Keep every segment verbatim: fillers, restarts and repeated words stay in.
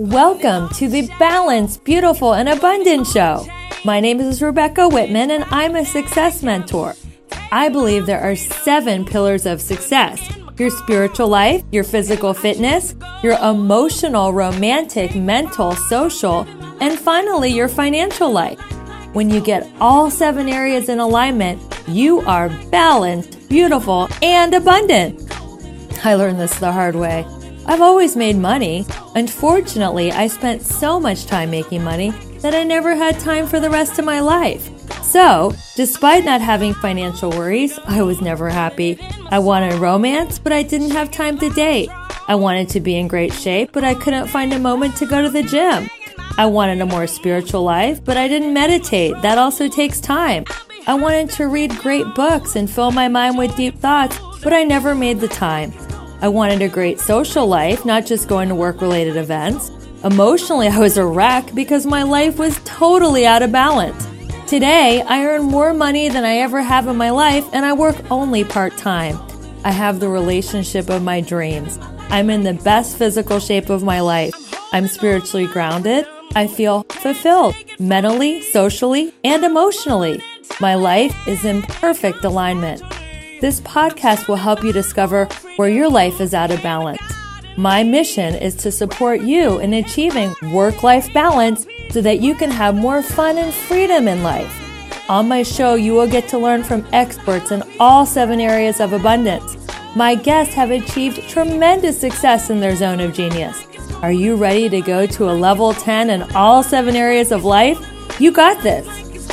Welcome to the Balanced, Beautiful, and Abundant Show. My name is Rebecca Whitman, and I'm a success mentor. I believe there are seven pillars of success: your spiritual life, your physical fitness, your emotional, romantic, mental, social, and finally, your financial life. When you get all seven areas in alignment, you are balanced, beautiful, and abundant. I learned this the hard way. I've always made money. Unfortunately, I spent so much time making money that I never had time for the rest of my life. So, despite not having financial worries, I was never happy. I wanted romance, but I didn't have time to date. I wanted to be in great shape, but I couldn't find a moment to go to the gym. I wanted a more spiritual life, but I didn't meditate. That also takes time. I wanted to read great books and fill my mind with deep thoughts, but I never made the time. I wanted a great social life, not just going to work-related events. Emotionally, I was a wreck because my life was totally out of balance. Today, I earn more money than I ever have in my life, and I work only part-time. I have the relationship of my dreams. I'm in the best physical shape of my life. I'm spiritually grounded. I feel fulfilled mentally, socially, and emotionally. My life is in perfect alignment. This podcast will help you discover where your life is out of balance. My mission is to support you in achieving work-life balance so that you can have more fun and freedom in life. On my show, you will get to learn from experts in all seven areas of abundance. My guests have achieved tremendous success in their zone of genius. Are you ready to go to a level ten in all seven areas of life? You got this.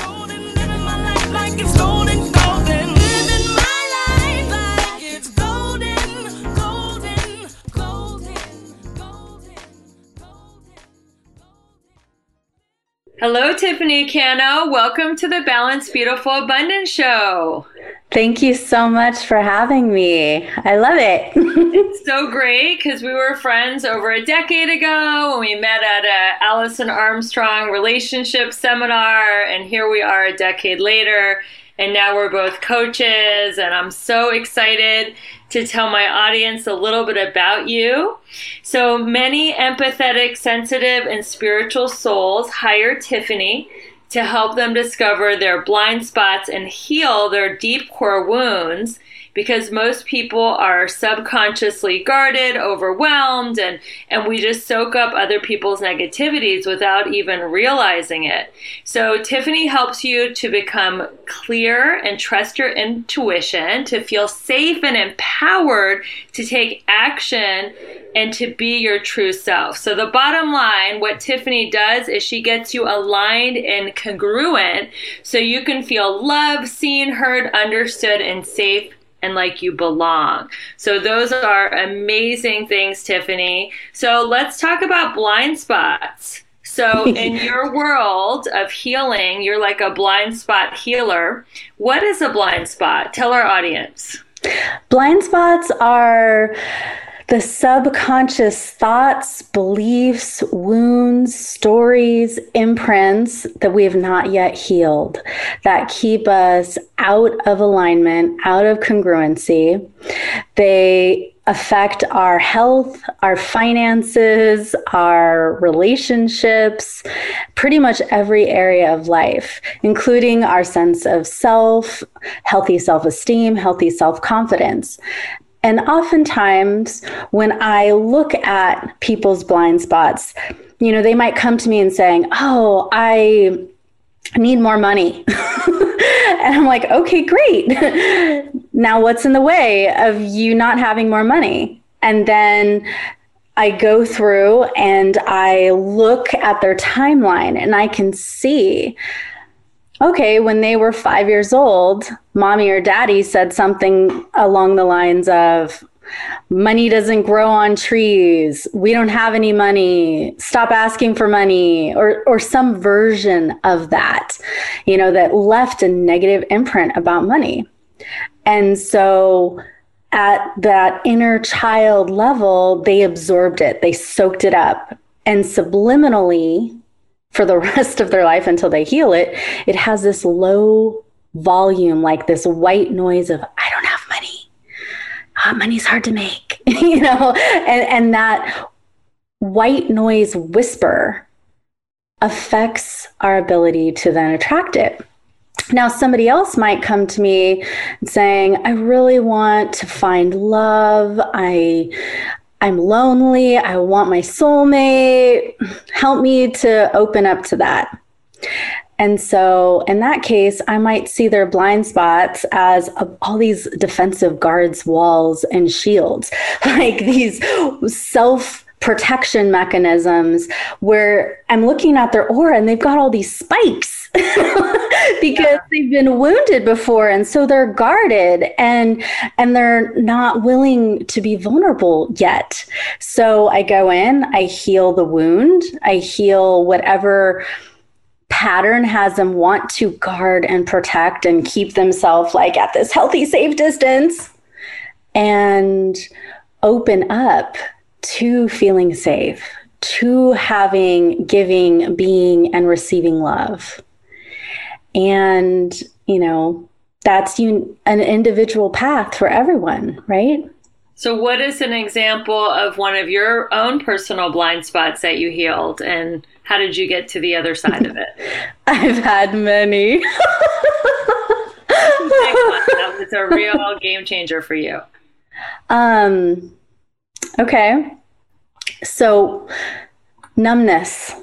Hello, Tiffany Cano. Welcome to the Balanced, Beautiful, Abundant Show. Thank you so much for having me. I love it. It's so great because we were friends over a decade ago when we met at a Alison Armstrong relationship seminar, and here we are a decade later, and now we're both coaches, and I'm so excited to tell my audience a little bit about you. So many empathetic, sensitive, and spiritual souls hire Tiffany to help them discover their blind spots and heal their deep core wounds, because most people are subconsciously guarded, overwhelmed, and, and we just soak up other people's negativities without even realizing it. So Tiffany helps you to become clear and trust your intuition, to feel safe and empowered to take action and to be your true self. So the bottom line, what Tiffany does is she gets you aligned and congruent so you can feel loved, seen, heard, understood, and safe, and like you belong. So those are amazing things, Tiffany. So let's talk about blind spots. So in your world of healing, you're like a blind spot healer. What is a blind spot? Tell our audience. Blind spots are the subconscious thoughts, beliefs, wounds, stories, imprints that we have not yet healed that keep us out of alignment, out of congruency. They affect our health, our finances, our relationships, pretty much every area of life, including our sense of self, healthy self-esteem, healthy self-confidence. And oftentimes, when I look at people's blind spots, you know, they might come to me and saying, oh, I need more money. And I'm like, okay, great. Now what's in the way of you not having more money? And then I go through and I look at their timeline and I can see, okay, when they were five years old, mommy or daddy said something along the lines of, money doesn't grow on trees, we don't have any money, stop asking for money, or or some version of that, you know, that left a negative imprint about money. And so at that inner child level, they absorbed it, they soaked it up, and subliminally, for the rest of their life until they heal it, it has this low volume, like this white noise of, I don't have money. Uh, money's hard to make, you know, and, and that white noise whisper affects our ability to then attract it. Now, somebody else might come to me saying, I really want to find love. I, I'm lonely. I want my soulmate. Help me to open up to that. And so in that case, I might see their blind spots as a, all these defensive guards, walls, and shields, like these self protection mechanisms where I'm looking at their aura and they've got all these spikes because yeah. they've been wounded before. And so they're guarded and, and they're not willing to be vulnerable yet. So I go in, I heal the wound, I heal whatever pattern has them want to guard and protect and keep themselves like at this healthy, safe distance, and open up to feeling safe, to having, giving, being, and receiving love. And, you know, that's un- an individual path for everyone, right? So what is an example of one of your own personal blind spots that you healed, and how did you get to the other side of it? I've had many. That was a real game changer for you. Um, okay. So numbness.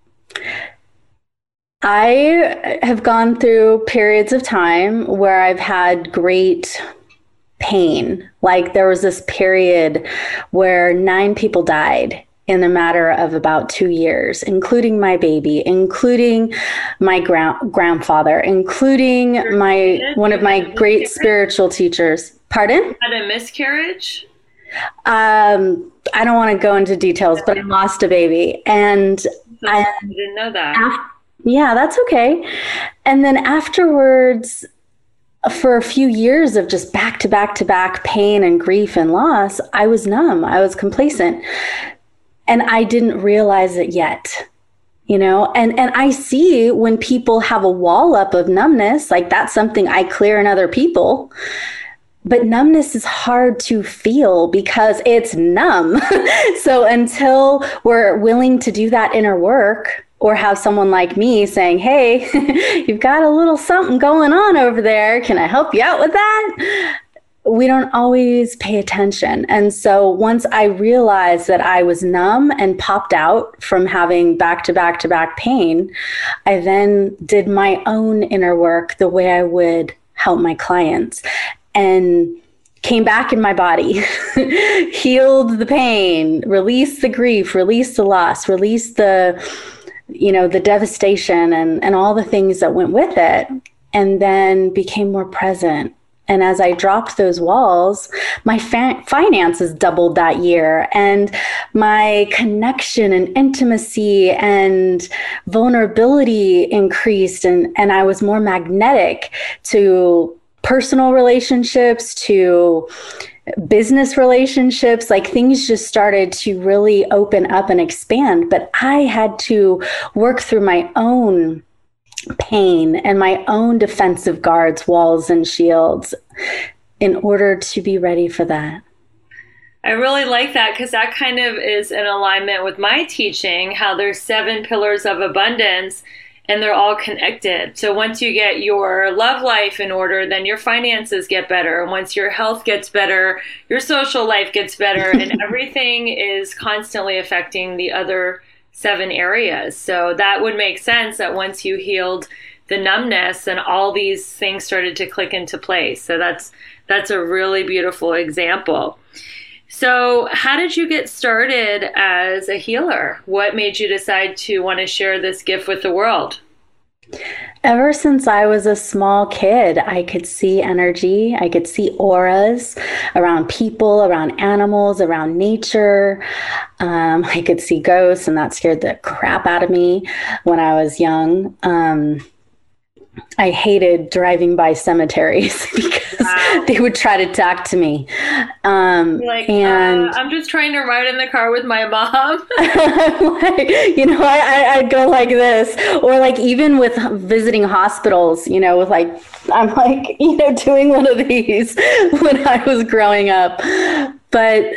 I have gone through periods of time where I've had great pain. Like there was this period where nine people died in a matter of about two years, including my baby, including my gra- grandfather, including my one of my great spiritual teachers. Pardon? Had a miscarriage? Um, I don't want to go into details, but I lost a baby. And so I didn't know that. After, yeah, that's okay. And then afterwards, for a few years of just back to back to back pain and grief and loss, I was numb. I was complacent. And I didn't realize it yet, you know, and, and I see when people have a wall up of numbness, like that's something I clear in other people. But numbness is hard to feel because it's numb. So until we're willing to do that inner work, or have someone like me saying, hey, you've got a little something going on over there. Can I help you out with that? We don't always pay attention. And so once I realized that I was numb and popped out from having back to back to back pain, I then did my own inner work the way I would help my clients, and came back in my body, healed the pain, released the grief, released the loss, released the, you know, the devastation and, and all the things that went with it, and then became more present. And as I dropped those walls, my fa- finances doubled that year, and my connection and intimacy and vulnerability increased, and, and I was more magnetic to personal relationships, to business relationships. Like things just started to really open up and expand. But I had to work through my own pain and my own defensive guards, walls, and shields in order to be ready for that. I really like that, because that kind of is in alignment with my teaching, how there's seven pillars of abundance and they're all connected. So once you get your love life in order, then your finances get better. And once your health gets better, your social life gets better, and everything is constantly affecting the other seven areas. So that would make sense that once you healed the numbness, and all these things started to click into place. So that's that's a really beautiful example. So how did you get started as a healer? What made you decide to want to share this gift with the world? Ever since I was a small kid, I could see energy. I could see auras around people, around animals, around nature. Um, I could see ghosts, and that scared the crap out of me when I was young. Um, I hated driving by cemeteries because wow. they would try to talk to me. Um, like, and uh, I'm just trying to ride in the car with my mom. like, you know, I, I, I'd go like this, or like even with visiting hospitals, you know, with like, I'm like, you know, doing one of these when I was growing up. But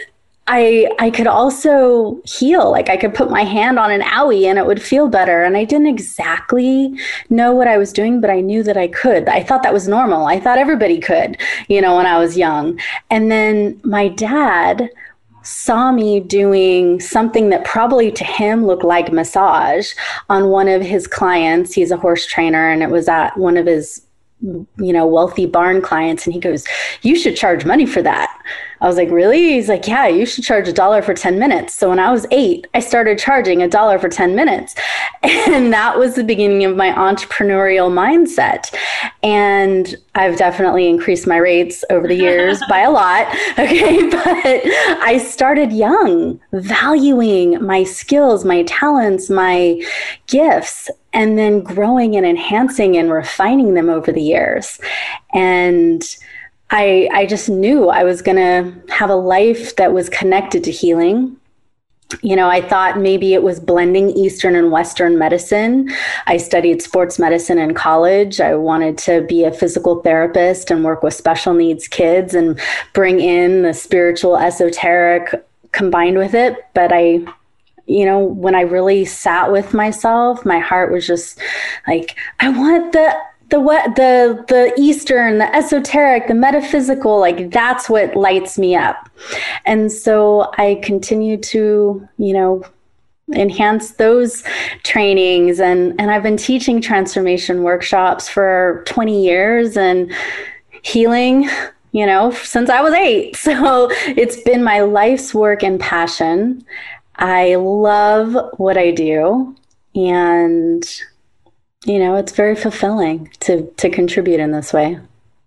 I I could also heal. Like I could put my hand on an owie and it would feel better. And I didn't exactly know what I was doing, but I knew that I could. I thought that was normal. I thought everybody could, you know, when I was young. And then my dad saw me doing something that probably to him looked like massage on one of his clients. He's a horse trainer, and it was at one of his, you know, wealthy barn clients. And he goes, "You should charge money for that." I was like, "Really?" He's like, "Yeah, you should charge a dollar for ten minutes. So when I was eight, I started charging a dollar for ten minutes. And that was the beginning of my entrepreneurial mindset. And I've definitely increased my rates over the years by a lot. Okay. But I started young, valuing my skills, my talents, my gifts, and then growing and enhancing and refining them over the years. And I, I just knew I was going to have a life that was connected to healing. You know, I thought maybe it was blending Eastern and Western medicine. I studied sports medicine in college. I wanted to be a physical therapist and work with special needs kids and bring in the spiritual esoteric combined with it. But I, you know, when I really sat with myself, my heart was just like, I want the The what the the Eastern, the esoteric, the metaphysical, like that's what lights me up. And so I continue to, you know, enhance those trainings. And, and I've been teaching transformation workshops for twenty years and healing, you know, since I was eight. So it's been my life's work and passion. I love what I do. And you know, it's very fulfilling to, to contribute in this way.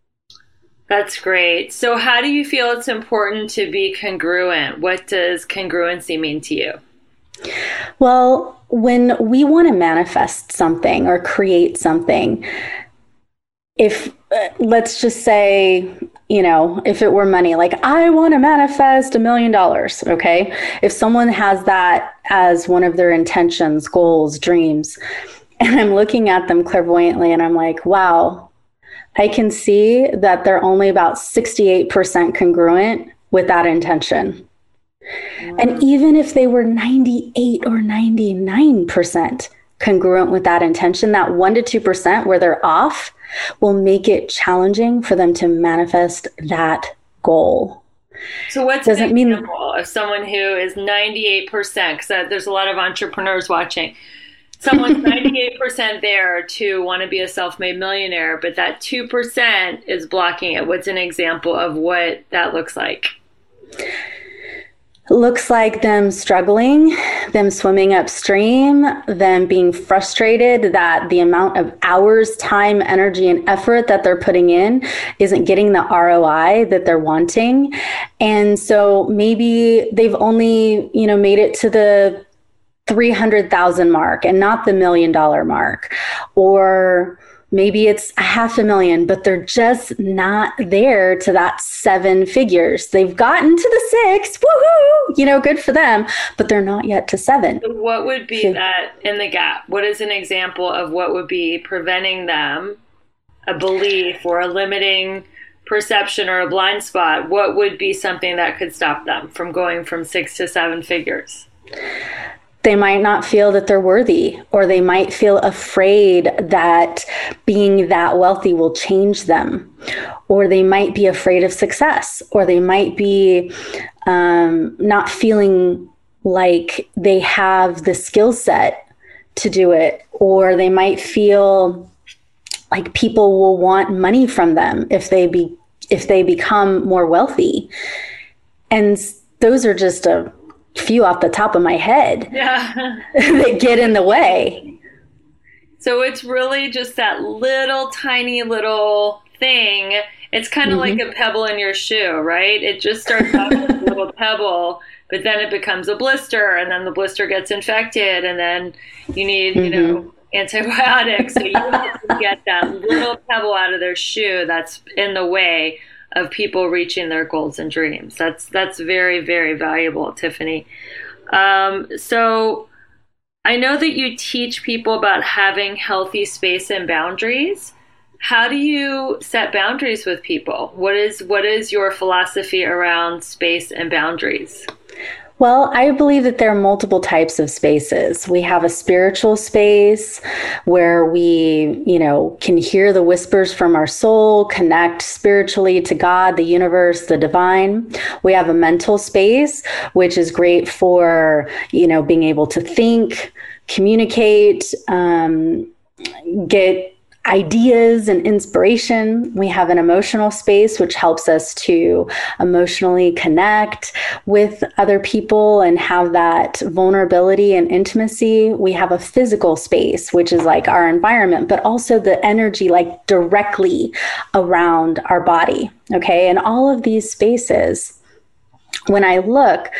That's great. So how do you feel it's important to be congruent? What does congruency mean to you? Well, when we want to manifest something or create something, if uh, let's just say, you know, if it were money, like I want to manifest a million dollars. Okay. If someone has that as one of their intentions, goals, dreams, and I'm looking at them clairvoyantly and I'm like, wow, I can see that they're only about sixty-eight percent congruent with that intention. Wow. And even if they were ninety-eight or ninety-nine percent congruent with that intention, that one to two percent where they're off will make it challenging for them to manifest that goal. So what's Doesn't an example mean- of someone who is ninety-eight percent, because there's a lot of entrepreneurs watching. Someone's ninety-eight percent there to want to be a self-made millionaire, but that two percent is blocking it. What's an example of what that looks like? Looks like them struggling, them swimming upstream, them being frustrated that the amount of hours, time, energy, and effort that they're putting in isn't getting the R O I that they're wanting. And so maybe they've only, you know, made it to the three hundred thousand mark and not the million dollar mark. Or maybe it's a half a million, but they're just not there to that seven figures. They've gotten to the six, woohoo, you know, good for them, but they're not yet to seven. So what would be so, that in the gap? What is an example of what would be preventing them, a belief or a limiting perception or a blind spot? What would be something that could stop them from going from six to seven figures? They might not feel that they're worthy, or they might feel afraid that being that wealthy will change them, or they might be afraid of success, or they might be um, not feeling like they have the skill set to do it, or they might feel like people will want money from them if they be if they become more wealthy. And those are just a few off the top of my head yeah. that get in the way. So it's really just that little tiny little thing. It's kind of mm-hmm. like a pebble in your shoe, right? It just starts off as a little pebble, but then it becomes a blister, and then the blister gets infected, and then you need, mm-hmm. you know, antibiotics. So you have to get that little pebble out of their shoe that's in the way of people reaching their goals and dreams. That's that's very, very valuable, Tiffany. Um, so I know that you teach people about having healthy space and boundaries. How do you set boundaries with people? What is what is your philosophy around space and boundaries? Well, I believe that there are multiple types of spaces. We have a spiritual space where we, you know, can hear the whispers from our soul, connect spiritually to God, the universe, the divine. We have a mental space, which is great for, you know, being able to think, communicate, um, get ideas and inspiration. We have an emotional space, which helps us to emotionally connect with other people and have that vulnerability and intimacy. We have a physical space, which is like our environment, but also the energy like directly around our body. Okay. And all of these spaces, when I look,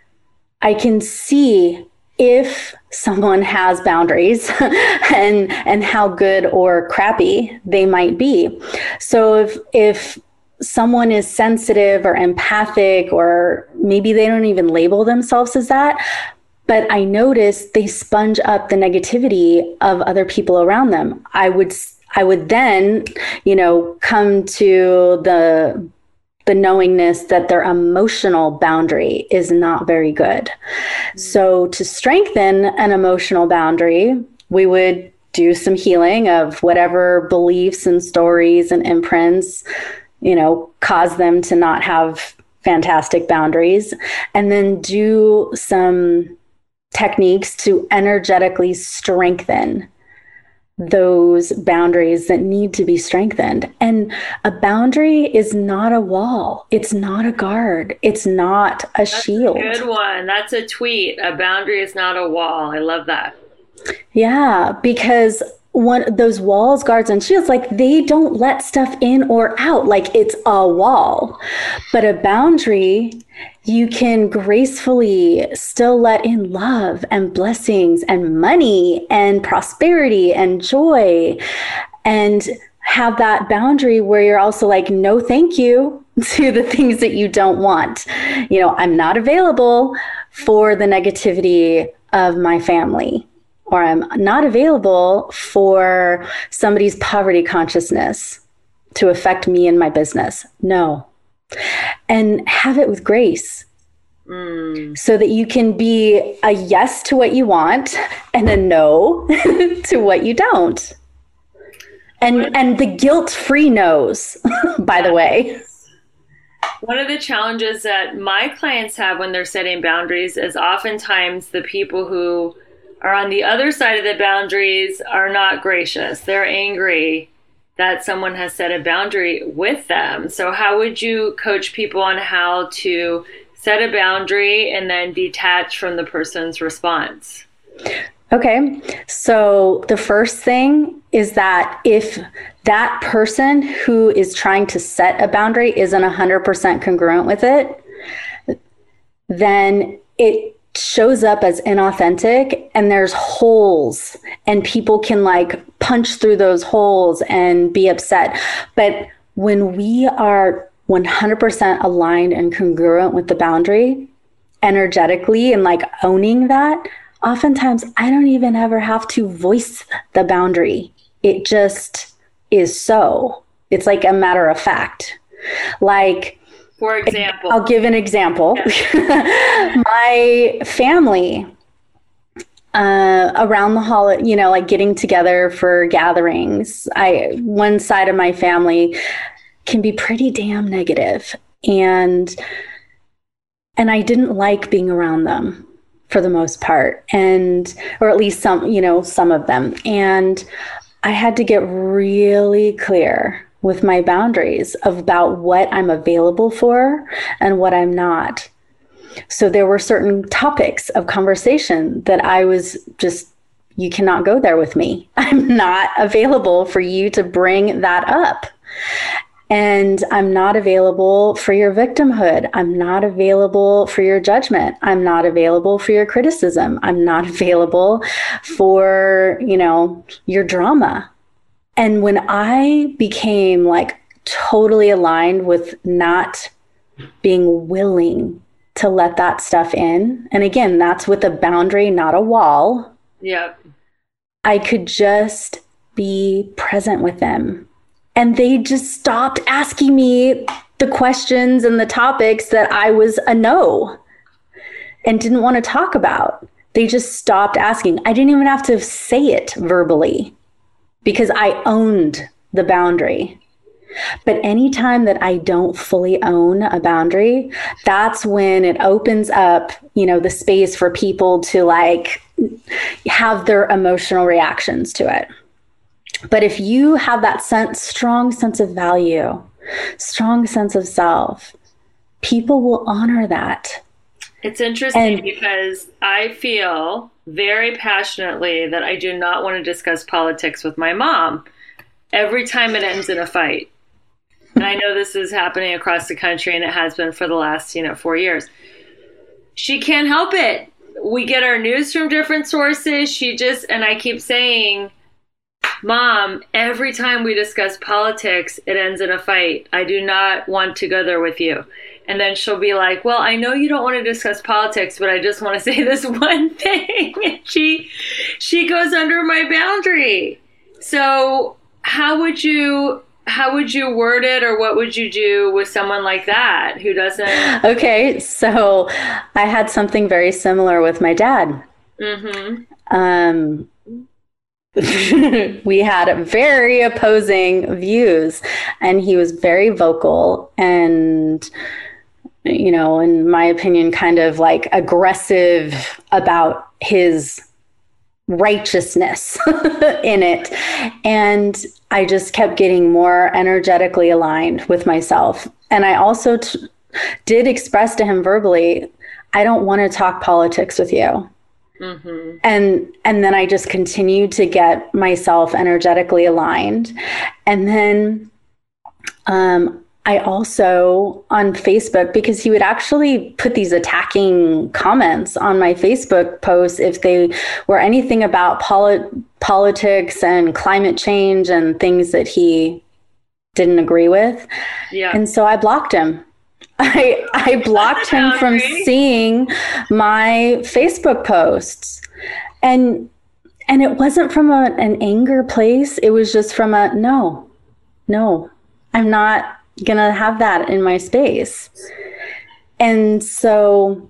I can see if someone has boundaries and and how good or crappy they might be. So if if someone is sensitive or empathic, or maybe they don't even label themselves as that, but I notice they sponge up the negativity of other people around them, I would I would then, you know, come to the the knowingness that their emotional boundary is not very good. Mm-hmm. So to strengthen an emotional boundary, we would do some healing of whatever beliefs and stories and imprints, you know, cause them to not have fantastic boundaries, and then do some techniques to energetically strengthen those boundaries that need to be strengthened. And a boundary is not a wall. It's not a guard. It's not a That's shield. A good one. That's a tweet. A boundary is not a wall. I love that. Yeah, because one those walls, guards, and shields, like they don't let stuff in or out. Like it's a wall. But a boundary, you can gracefully still let in love and blessings and money and prosperity and joy, and have that boundary where you're also like, no, thank you to the things that you don't want. You know, I'm not available for the negativity of my family, or I'm not available for somebody's poverty consciousness to affect me and my business. No. And have it with grace, mm. so that you can be a yes to what you want and a no to what you don't. And and the guilt-free no's, by the way. One of the challenges that my clients have when they're setting boundaries is oftentimes the people who are on the other side of the boundaries are not gracious. They're angry that someone has set a boundary with them. So how would you coach people on how to set a boundary and then detach from the person's response? Okay. So the first thing is that if that person who is trying to set a boundary isn't one hundred percent congruent with it, then it shows up as inauthentic, and there's holes, and people can like punch through those holes and be upset. But when we are one hundred percent aligned and congruent with the boundary energetically and like owning that, oftentimes I don't even ever have to voice the boundary. It just is so. It's like a matter of fact. Like, for example, I'll give an example. Yeah. My family, uh, around the holiday, you know, like getting together for gatherings, I, one side of my family can be pretty damn negative, and, and I didn't like being around them for the most part, and, or at least some, you know, some of them. And I had to get really clear with my boundaries about what I'm available for and what I'm not. So there were certain topics of conversation that I was just, you cannot go there with me. I'm not available for you to bring that up. And I'm not available for your victimhood. I'm not available for your judgment. I'm not available for your criticism. I'm not available for, you know, your drama. And when I became like totally aligned with not being willing to let that stuff in, and again, that's with a boundary, not a wall. Yep. I could just be present with them. And they just stopped asking me the questions and the topics that I was a no. and didn't want to talk about. They just stopped asking. I didn't even have to say it verbally because I owned the boundary. But anytime that I don't fully own a boundary, that's when it opens up, you know, the space for people to like have their emotional reactions to it. But if you have that sense, strong sense of value, strong sense of self, people will honor that. It's interesting And- because I feel very passionately that I do not want to discuss politics with my mom every time it ends in a fight. And I know this is happening across the country, and it has been for the last, you know, four years. She can't help it. We get our news from different sources. She just, and I keep saying, Mom, every time we discuss politics, it ends in a fight. I do not want to go there with you. And then she'll be like, well, I know you don't want to discuss politics, but I just want to say this one thing. And she, she goes under my boundary. So how would you... How would you word it, or what would you do with someone like that who doesn't? Okay, so I had something very similar with my dad. Mm-hmm. Um, we had very opposing views, and he was very vocal and, you know, in my opinion, kind of like aggressive about his righteousness in it. And I just kept getting more energetically aligned with myself. And I also t- did express to him verbally, I don't want to talk politics with you. Mm-hmm. And and then I just continued to get myself energetically aligned. And then um I also, on Facebook, because he would actually put these attacking comments on my Facebook posts if they were anything about poli- politics and climate change and things that he didn't agree with. Yeah. And so I blocked him. I I blocked him from seeing my Facebook posts. And and it wasn't from a, an anger place. It was just from a, no, no, I'm not gonna have that in my space. And so,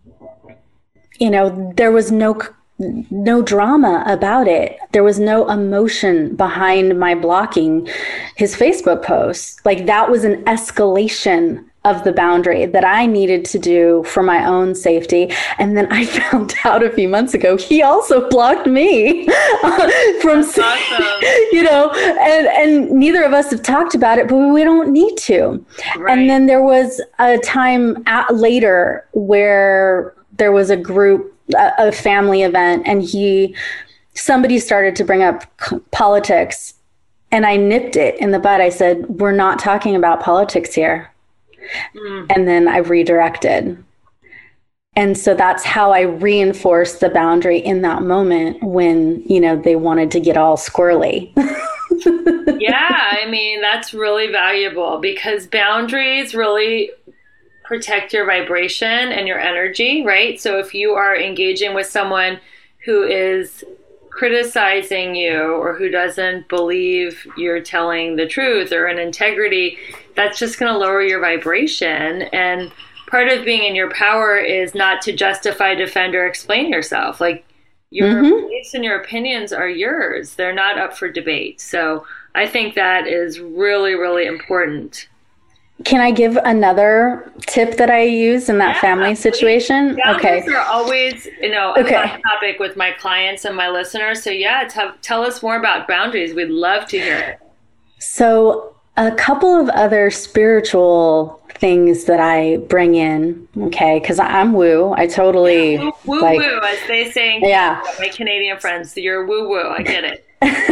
you know, there was no no drama about it. There was no emotion behind my blocking his Facebook posts. Like, that was an escalation of the boundary that I needed to do for my own safety. And then I found out a few months ago, he also blocked me from, That's awesome. you know, and, and neither of us have talked about it, but we don't need to. Right. And then there was a time at, later where there was a group, a, a family event, and he, somebody started to bring up c- politics, and I nipped it in the bud. I said, we're not talking about politics here. Mm. And then I redirected. And so that's how I reinforced the boundary in that moment when, you know, they wanted to get all squirrely. Yeah, I mean, that's really valuable because boundaries really protect your vibration and your energy, right? So if you are engaging with someone who is criticizing you or who doesn't believe you're telling the truth or in integrity, that's just going to lower your vibration. And part of being in your power is not to justify, defend, or explain yourself. Like, your mm-hmm. beliefs and your opinions are yours. They're not up for debate. So I think that is really, really important. Can I give another tip that I use in that yeah, family situation? Boundaries Okay. are always, you know, okay. a hot topic with my clients and my listeners. So yeah, t- tell us more about boundaries. We'd love to hear it. So a couple of other spiritual things that I bring in, okay, because I'm woo. I totally... Yeah, woo, woo, like, woo, as they say in yeah. Canada, my Canadian friends. You're woo woo. I get it.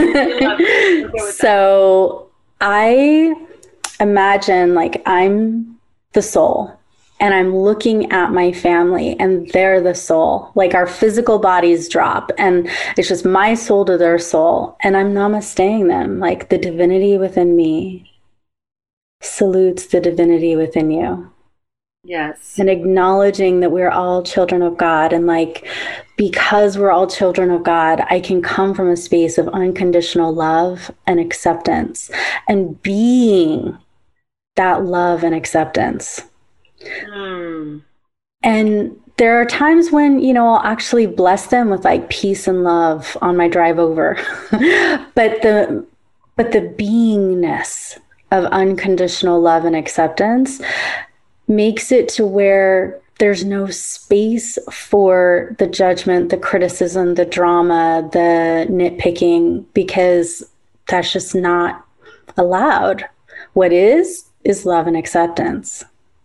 it. So I... imagine like I'm the soul and I'm looking at my family and they're the soul. Like, our physical bodies drop and it's just my soul to their soul. And I'm namasteing them. Like, the divinity within me salutes the divinity within you. Yes. And acknowledging that we're all children of God. And like, because we're all children of God, I can come from a space of unconditional love and acceptance and being that love and acceptance. Mm. And there are times when, you know, I'll actually bless them with like peace and love on my drive over. but the but the beingness of unconditional love and acceptance makes it to where there's no space for the judgment, the criticism, the drama, the nitpicking, because that's just not allowed. What is, is love and acceptance.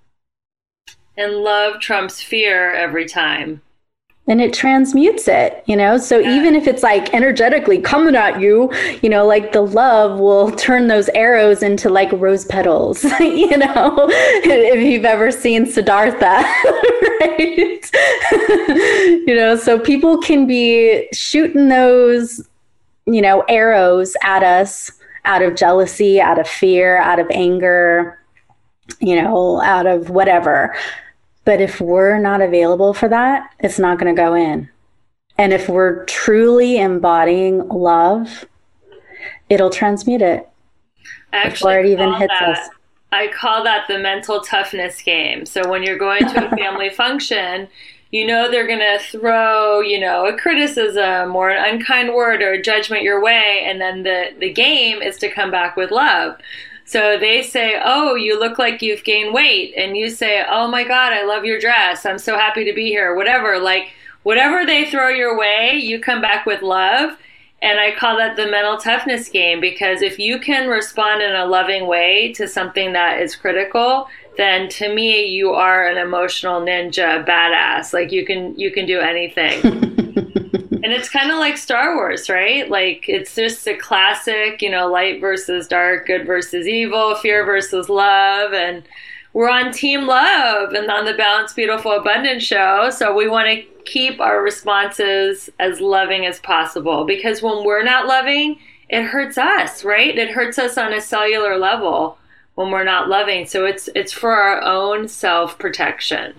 And love trumps fear every time. And it transmutes it, you know? So yeah. Even if it's like energetically coming at you, you know, like the love will turn those arrows into like rose petals, you know, if you've ever seen Siddhartha, right? You know, so people can be shooting those, you know, arrows at us out of jealousy, out of fear, out of anger, you know, out of whatever. But if we're not available for that, it's not going to go in. And if we're truly embodying love, it'll transmute it before it even hits that, us. I call that the mental toughness game. So when you're going to a family function, you know they're going to throw, you know, a criticism or an unkind word or a judgment your way. And then the, the game is to come back with love. So they say, oh, you look like you've gained weight. And you say, oh, my God, I love your dress. I'm so happy to be here. Whatever, like whatever they throw your way, you come back with love. And I call that the mental toughness game, because if you can respond in a loving way to something that is critical, then to me, you are an emotional ninja badass. Like you can you can do anything. And it's kind of like Star Wars, right? Like it's just a classic, you know, light versus dark, good versus evil, fear versus love. And we're on Team Love and on the Balanced, Beautiful, Abundant show. So we want to keep our responses as loving as possible, because when we're not loving, it hurts us, right? It hurts us on a cellular level when we're not loving. So it's it's for our own self-protection.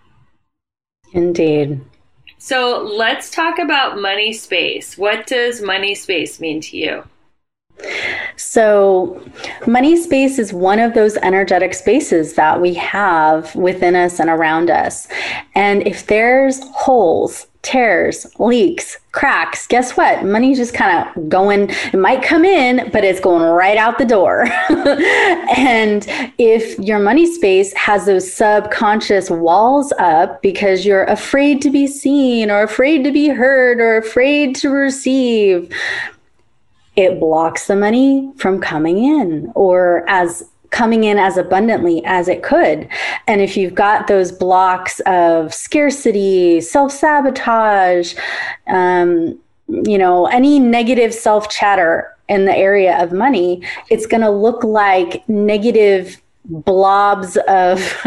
Indeed. So let's talk about money space. What does money space mean to you? So money space is one of those energetic spaces that we have within us and around us. And if there's holes, tears, leaks, cracks, guess what? Money's just kind of going, it might come in, but it's going right out the door. And if your money space has those subconscious walls up because you're afraid to be seen or afraid to be heard or afraid to receive, it blocks the money from coming in or as coming in as abundantly as it could. And if you've got those blocks of scarcity, self-sabotage, um, you know, any negative self-chatter in the area of money, it's going to look like negative blobs of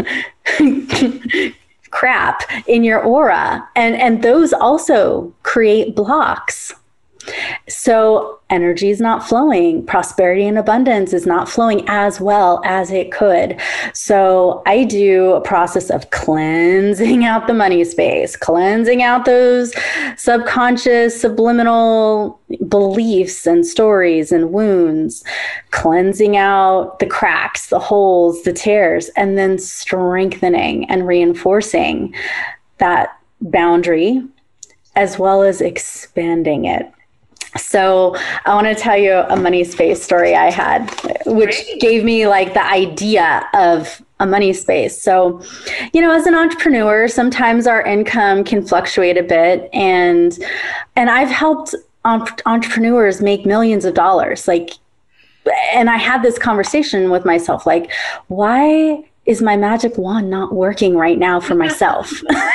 crap in your aura. And, and those also create blocks. So energy is not flowing. Prosperity and abundance is not flowing as well as it could. So I do a process of cleansing out the money space, cleansing out those subconscious, subliminal beliefs and stories and wounds, cleansing out the cracks, the holes, the tears, and then strengthening and reinforcing that boundary as well as expanding it. So I want to tell you a money space story I had, which gave me like the idea of a money space. So, you know, as an entrepreneur, sometimes our income can fluctuate a bit, and and I've helped entrepreneurs make millions of dollars. Like, and I had this conversation with myself, like, why is my magic wand not working right now for myself?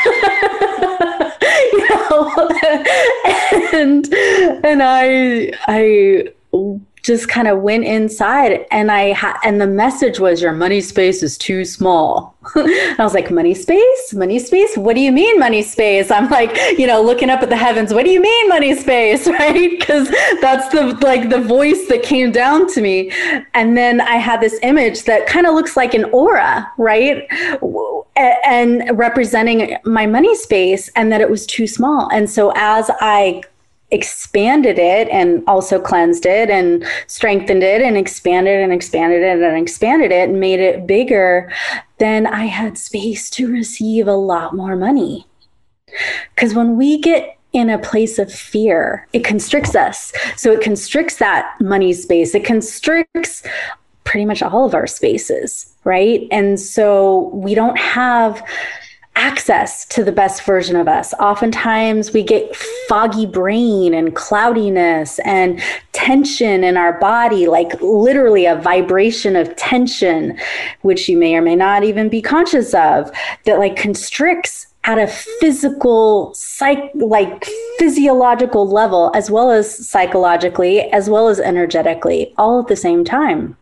You know, and and I I just kind of went inside, and I ha- and the message was, your money space is too small. And I was like, money space, money space. What do you mean money space? I'm like, you know, looking up at the heavens. What do you mean money space, right? Because that's the like the voice that came down to me, and then I had this image that kind of looks like an aura, right? And representing my money space, and that it was too small. And so as I expanded it and also cleansed it and strengthened it and expanded and expanded it and expanded it and made it bigger, then I had space to receive a lot more money. Because when we get in a place of fear, it constricts us. So it constricts that money space. It constricts pretty much all of our spaces, right? And so we don't have access to the best version of us. Oftentimes we get foggy brain and cloudiness and tension in our body, like literally a vibration of tension, which you may or may not even be conscious of, that like constricts at a physical, psych, like physiological level, as well as psychologically, as well as energetically, all at the same time.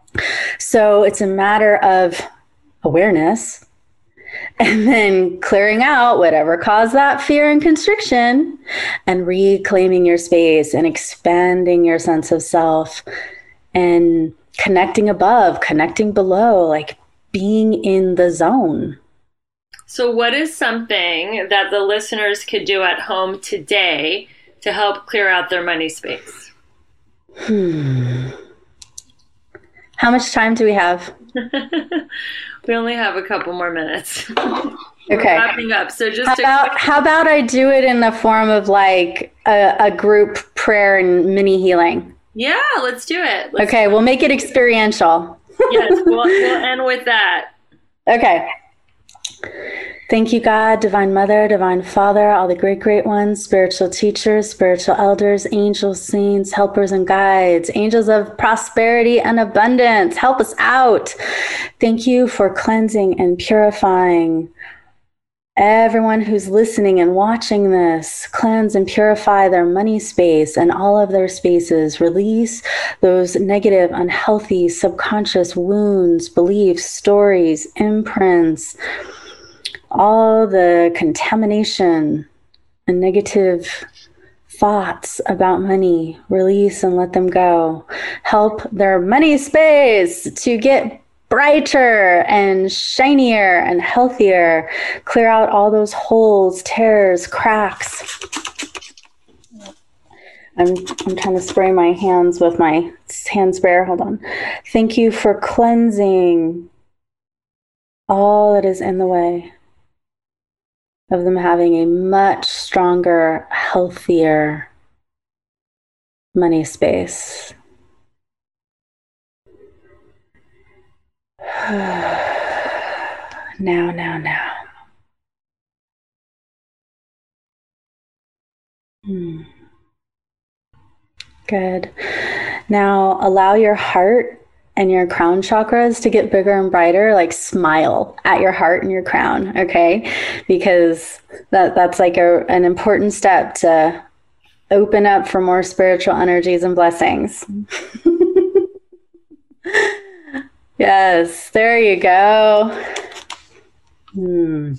So it's a matter of awareness and then clearing out whatever caused that fear and constriction and reclaiming your space and expanding your sense of self and connecting above, connecting below, like being in the zone. So what is something that the listeners could do at home today to help clear out their money space? Hmm. How much time do we have? We only have a couple more minutes. Okay. We're wrapping up. So just how to- about, how about I do it in the form of like a, a group prayer and mini healing? Yeah, let's do it. Let's okay, do it. We'll make it experiential. Yes, we'll, we'll end with that. Okay. Thank you, God, Divine Mother, Divine Father, all the great, great ones, spiritual teachers, spiritual elders, angels, saints, helpers, and guides, angels of prosperity and abundance. Help us out. Thank you for cleansing and purifying everyone who's listening and watching this. Cleanse and purify their money space and all of their spaces. Release those negative, unhealthy, subconscious wounds, beliefs, stories, imprints, all the contamination and negative thoughts about money. Release and let them go. Help their money space to get brighter and shinier and healthier. Clear out all those holes, tears, cracks. I'm I'm trying to spray my hands with my hand sprayer. Hold on. Thank you for cleansing all that is in the way of them having a much stronger, healthier money space. Now, now, now. Hmm. Good. Now allow your heart and your crown chakras to get bigger and brighter. Like smile at your heart and your crown, okay? Because that that's like a, an important step to open up for more spiritual energies and blessings. Yes, there you go. Hmm.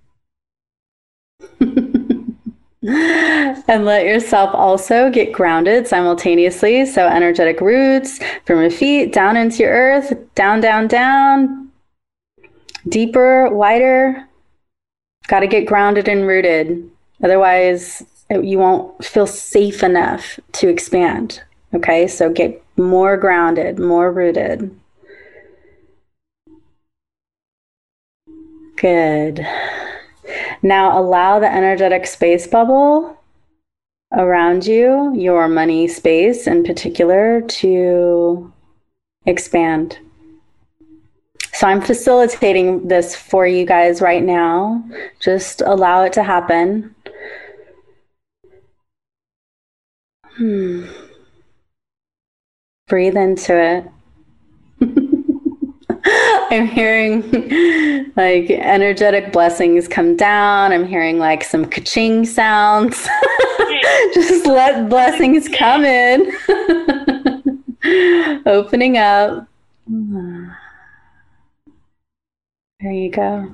And let yourself also get grounded simultaneously. So energetic roots from your feet down into your earth, down, down, down, deeper, wider. Got to get grounded and rooted. Otherwise, you won't feel safe enough to expand. Okay, so get more grounded, more rooted. Good. Now allow the energetic space bubble around you, your money space in particular, to expand. So I'm facilitating this for you guys right now. Just allow it to happen. Hmm. Breathe into it. I'm hearing like energetic blessings come down. I'm hearing like some ka-ching sounds. Just let blessings come in. Opening up. There you go.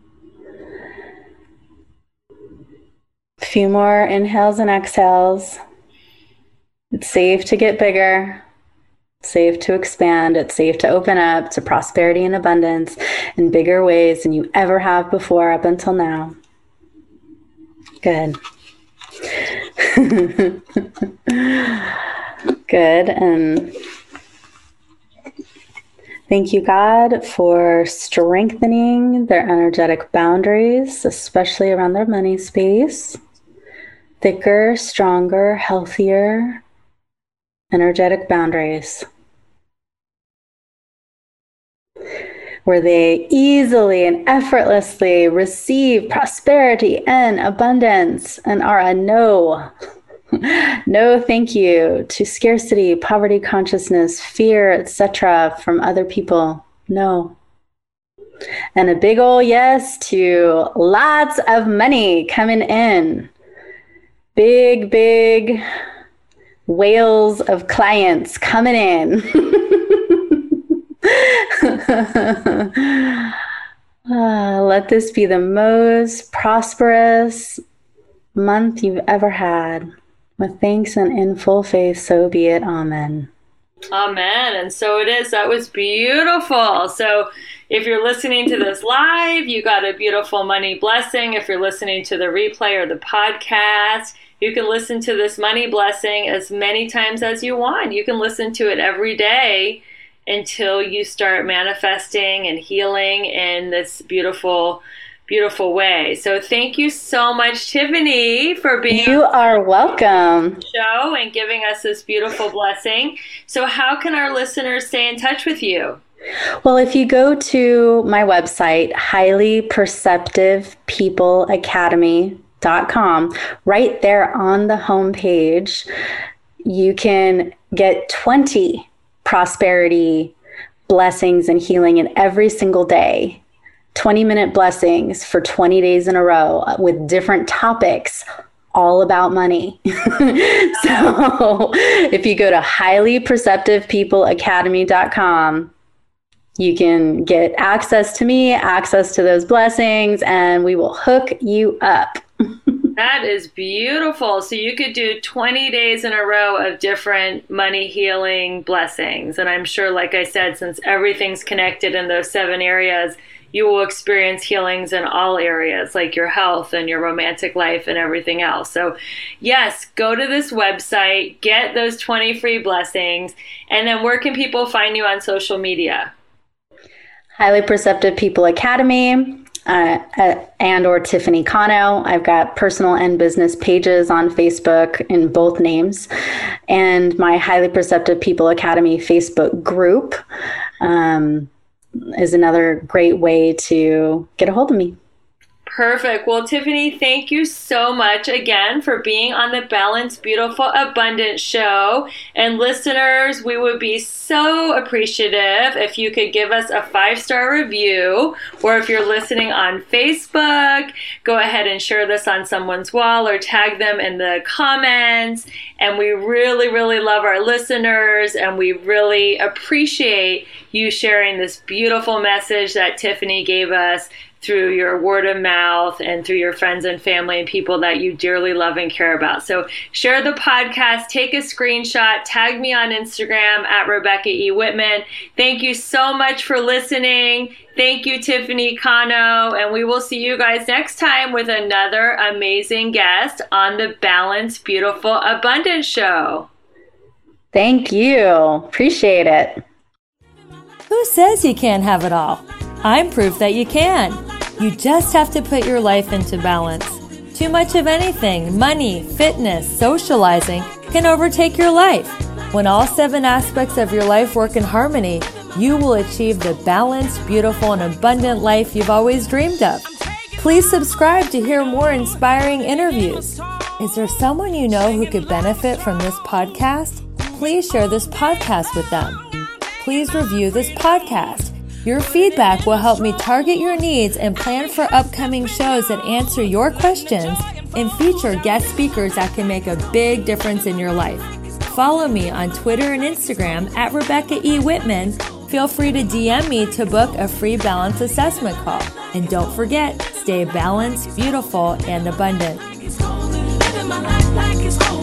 A few more inhales and exhales. It's safe to get bigger. Safe to expand. It's safe to open up to prosperity and abundance in bigger ways than you ever have before up until now. Good. Good. And Thank you, God, for strengthening their energetic boundaries, especially around their money space. Thicker, stronger, healthier, energetic boundaries, where they easily and effortlessly receive prosperity and abundance and are a no. No, thank you to scarcity, poverty consciousness, fear, et cetera from other people. No. And a big ol' yes to lots of money coming in. Big, big whales of clients coming in. uh, let this be the most prosperous month you've ever had. With thanks and in full faith, so be it. Amen. Amen. And so it is. That was beautiful. So if you're listening to this live, you got a beautiful money blessing. If you're listening to the replay or the podcast, you can listen to this money blessing as many times as you want. You can listen to it every day until you start manifesting and healing in this beautiful beautiful way. So thank you so much, Tiffany, for being you are welcome show and giving us this beautiful blessing. So how can our listeners stay in touch with you? Well, if you go to my website, highly perceptive people academy dot com, right there on the homepage, you can get twenty prosperity blessings and healing in every single day. twenty minute blessings for twenty days in a row with different topics all about money. So if you go to highly perceptive people academy dot com, you can get access to me, access to those blessings, and we will hook you up. That is beautiful. So you could do twenty days in a row of different money healing blessings. And I'm sure, like I said, since everything's connected in those seven areas, you will experience healings in all areas, like your health and your romantic life and everything else. So yes, go to this website, get those twenty free blessings, and then where can people find you on social media? Highly Perceptive People Academy. Uh, uh, and or Tiffany Cano. I've got personal and business pages on Facebook in both names, and my Highly Perceptive People Academy Facebook group um, is another great way to get a hold of me. Perfect. Well, Tiffany, thank you so much again for being on the Balanced, Beautiful, Abundant show. And listeners, we would be so appreciative if you could give us a five-star review, or if you're listening on Facebook, go ahead and share this on someone's wall or tag them in the comments. And we really, really love our listeners, and we really appreciate you sharing this beautiful message that Tiffany gave us through your word of mouth and through your friends and family and people that you dearly love and care about. So share the podcast, take a screenshot, tag me on Instagram at Rebecca E. Whitman. Thank you so much for listening. Thank you, Tiffany Cano, and we will see you guys next time with another amazing guest on the Balanced, Beautiful, Abundant show. Thank you. Appreciate it. Who says you can't have it all? I'm proof that you can. You just have to put your life into balance. Too much of anything, money, fitness, socializing, can overtake your life. When all seven aspects of your life work in harmony, you will achieve the balanced, beautiful, and abundant life you've always dreamed of. Please subscribe to hear more inspiring interviews. Is there someone you know who could benefit from this podcast? Please share this podcast with them. Please review this podcast. Your feedback will help me target your needs and plan for upcoming shows that answer your questions and feature guest speakers that can make a big difference in your life. Follow me on Twitter and Instagram at Rebecca E. Whitman. Feel free to D M me to book a free balance assessment call. And don't forget, stay balanced, beautiful, and abundant.